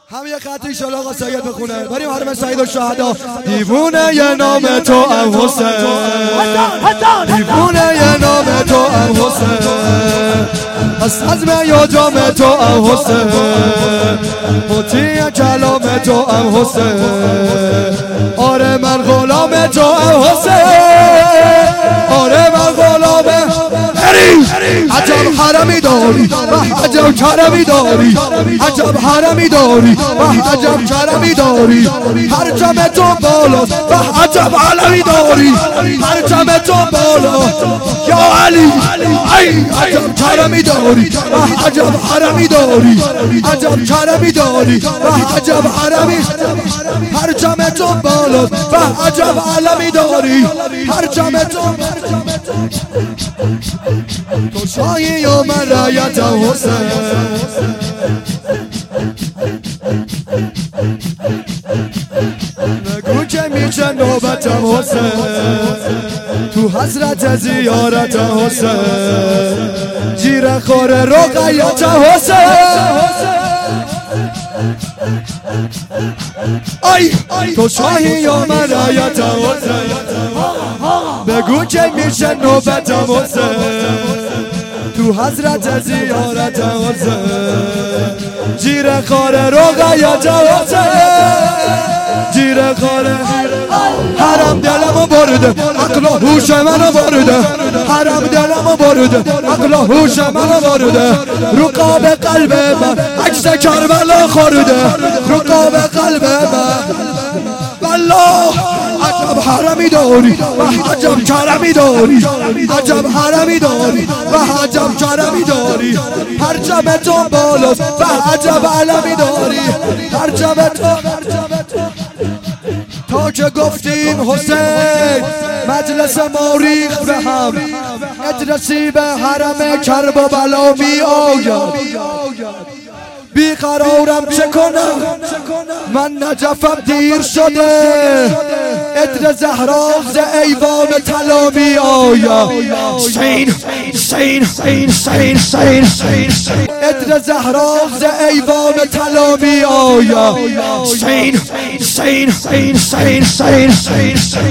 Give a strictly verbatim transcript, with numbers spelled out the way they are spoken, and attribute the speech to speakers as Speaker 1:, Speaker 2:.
Speaker 1: هم یه خطی ایشالا آقا سید بخونه بریم حرم سعید و شهدا. دیوونه یه نام تو ام حسین، دیوونه یه نام تو ام حسین، از عزم یا جام تو ام حسین، مطیع کلام تو ام حسین، آره من غلام تو ام حسین، آره من غلام عجب حرمی داری و عجب کرمی داری، عجب حرمی داری و عجب کرمی داری، پرچم تو بالا و عجب علمی داری، پرچم تو بالا یا علی، ای عجب کرمی داری و عجب حرمی داری، عجب کرمی داری و عجب حرمی، پرچم تو بالا و عجب علمی داری، پرچم تو تو شاهی و من رایت حسین. نگو که میشه نوبتم حسین، تو حضرت زیارت حسین، جیر خور رقیت حسین. ای تو شاهی و من رایت حسین، بگو که میشه نوبتم حسین، تو حضرت زیارت حسین، جیر خور رقیت حسین، جیر خور حرم دلمو برده عقل و هوش منو برده، حرم دلمو برده عقل و هوش منو برده، رقاب قلب من عکس کربلا خورده، رقاب قلب من والله عجب حرمی داری و عجب کرمی داری، عجب حرمی داری و عجب کرمی داری، پرچم تو بالاست و عجب علمی داری، پرچم تو. تا که گفتیم حسین مجلس ما ریخت به هم، ادرسی به حرم کرب و بلا می آید، بیقرارم چه کنم من نجفم دیر شده، ادر زهرا ز ایوان طلا می آید، سین سین سین سین سین سین، ادر زهرا ز ایوان طلا می آید، سین سین سین سین سین سین.